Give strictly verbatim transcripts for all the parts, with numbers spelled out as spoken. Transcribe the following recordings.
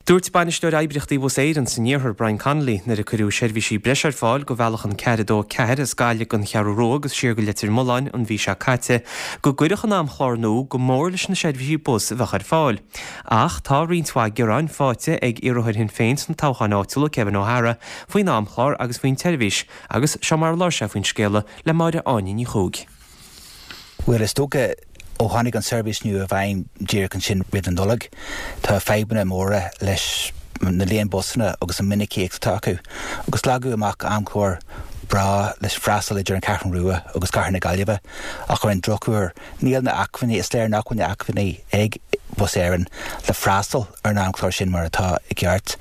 Dúirt bainisteoir Eibreachtaí bus éireann san níorthar Brian Connolly na a curú seirbhísí breisir fáil go bhealach an ceadó cead is gáile gon chearú agus siar go litir moláin an bhí se caite go gcuireach an am chlárnú go mór leis na seirbhísí bus bhechar fáil. Ach tá rionntá gearán fáte ag iarthir hin féin san táchan áitiúla Kevin O'Hara faoin am chlár agus faoin televís agus se mar lá se faoin scéile le máire áin í chúg. Well is tóga ó tháinig an seirbhís nua a bhain díreach an sin riad an dullag tá feibhne móra leis na líon busna agus an minic éag taú agus leagadh amach amchlór bra leis freastal idir an ceathan rua agus cartha na gaillimhe a chur an drochúir níl na acmhainní is léir nachhain na acmhainní ag bus éireann le freastal ar na amchlór sin mar atá i gceart.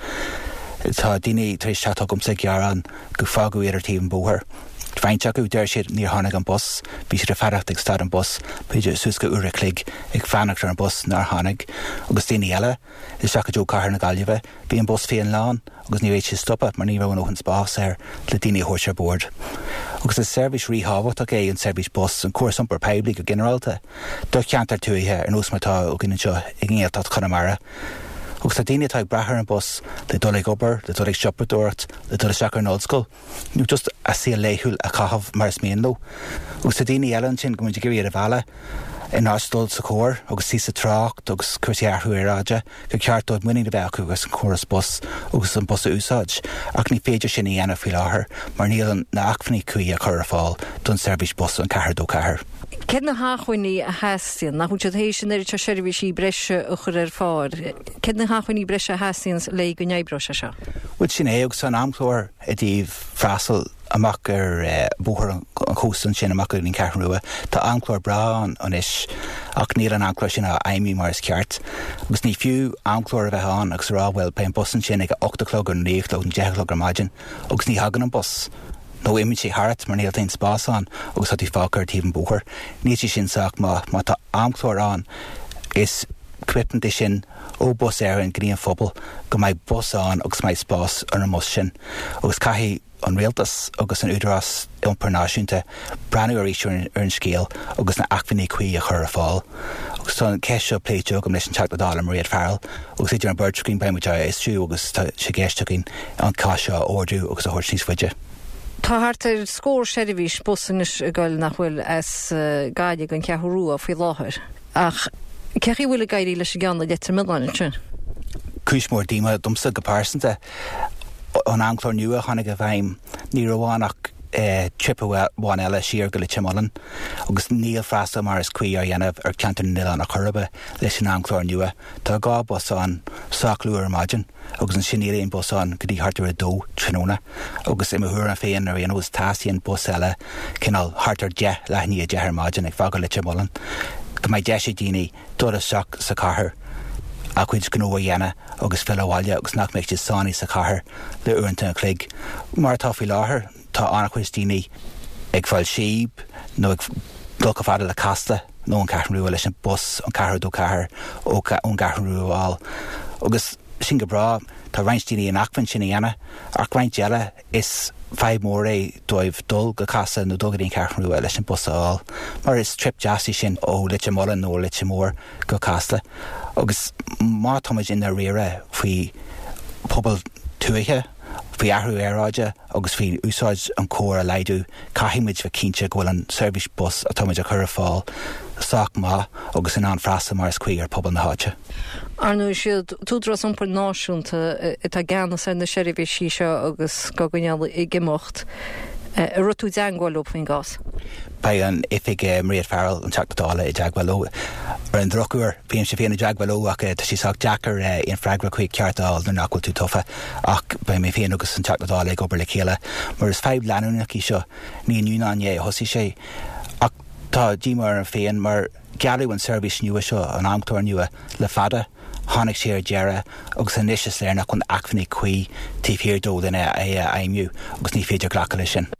Tá daoine tar éis teathgum sa gearán go fágu idir tíom bóthir. Feintach go deir siad níor tháinig an bus, bhí siad a fearracht ag stad an bus, beidir suasca uair a clig ag fannacht ar an bus nar tháinig, agus daoine eile is seach go dtó cartha na gaillimhe, bhí an bus féin lán, agus ní réit sé stoppa mar ní raibh an óchan spás ar le daoine thuirse bord. Agus is seirbhís ríthhabhacht é an seirbhís bus an cuas iompar peibli go generalta, do ceantar tuaithe ar nós martá ó gine seo ag ngéaltá Connemara. Agus tá daoine tá brethir an bus le dul ag obair, le dul ag siopradúirt, le dul ag seacar an ollscoil. Nú just a síl léithúil a chahabh mar is mion ló. Agus tá daoine eile sin go muid gurí ar a bhela in ástol sa cóir, agus sí sa trácht, agus cuirtí arthú ar ráide, go ceartúid muoine de bheith acu agus an chóras bus, agus an bus a úsáid. Ach ní féidir sin í dhéanamh faoi láthair, mar níl na acmhainní cuí a chur a fáil don seirbhís bus an cethir dó cethir. Cén na háchuinní a heastíonn nach chuid hééis sin ar te seirbhísí breise a chur ar fád. Cén na háchuinní breise heastíonn le go neibhreise seo? Bhuiid sin é agus san amchlór a dtíobh freastal amach ar bóthar an chósan sin amach ar an ceathan rua. Tá amchlór bra an is ach níl an amchlór sin a aimí mar is ceart. Agus ní fiú amchlór a bheith an agus ráhfuil pe an busan sin ag ochta clog an níocht an deich clog ar maidin, agus ní hagan an bus. No imid sé hart mar níl tainn spás an agus hat í fácar tíbn bóthar. Níl sé sin saach má má tá amchlór an is cuipanta sin ó bus éireann gníon phobal go mbeidh bus an agus mbeidh spás ar an mus sin. Agus caithfí an réaltas agus an údarás iompar náisiúnta breanú ar éisiú ar an scéal agus na acmhainní cuí a chur a fáil. Agus tá an ceisio pléiteo go leis an teach ledála Maríad Farrell agus idir an bird screen beim muid éistú agus tá sé géisteachín an cáisio ordú agus a thuirt níos fuide. Tá hart ar scór seirbhís busanis a gáil nach bhfuil as gáide an ceathrú a faoi láthair. Ach ceachí bhfuil a gaiirí leis a gceanna detar miláin sin? Cúis mór díma dumsa go pásanta an amchlór nua tháinig a bhaim ní roháinach trip bháin eile siar go le timálan agus níl freastal mar is cuí ar dhéanamh ar ceantar nila na chorbe leis an amchlór nua. Tá gá bus an saclú ar maidin agus an sin éon bus an go dtí hartar a dó tróna agus im thuair an féin ar dhéanamh tásaíonn bus eile cinál hartar de leithní a dethar maidin ag fágad le timálan. Go mbeidh de sé daoine dul a seach sa cathair a chuid gnó a dhéana agus fellháile agus nach méid sánaí sa cathair le uaireanta an clig. Mar tá faoi láthair tá annach chuid daoine ag fáil siab nó ag dul go fada le casta nó an ceathan rua leis an bus an cethir dó cethir ó an ceathan rua bháil. Agus sin go bra tá reinstíine an acmhain sin dhéana ach roinnt eile is feidh mór é dóibh dul go casa nó dulgadíon ceathan rua leis an bus aáil. Mar is trip jaasí sin ó litte molan nó litte mór go casta. Agus má táid in a rire faoi pobal tuaithe faoi ahrú éráide agus faoi úsáid an cóir a leidú caithimid bheith cínte go bhfuil an seirbhís bus a táid a chur a fáil saach má agus in an freastal mar is cuí ar pobal na háite. Arnú siad túdras iompar náisiúnta itá gceannas ar na seirbhísí seo agus go gneall i gimocht a rutú deangáil ó faoin gás. Ba an ifig Maríad Farrell an teach ledála i deagháil ar an drochúir bhíonn sé féanna deagháil ach tá sí saach deachar on freigra chuig ceartáil nó nachhfuil tú tofa ach ba mé féan agus an teach ledála ag obair le chéile mar is feibh leanúnach í seo ní nniunáné hosí sé ach tá ddímar an féin mar gealú an seirbhís nua seo an amchlór nua le fada tháinig sé ar deara agus an níos léir nach chun acmhainní cuí tíobh hir dó duine é aimniú agus ní féidir ghlacha lei sin.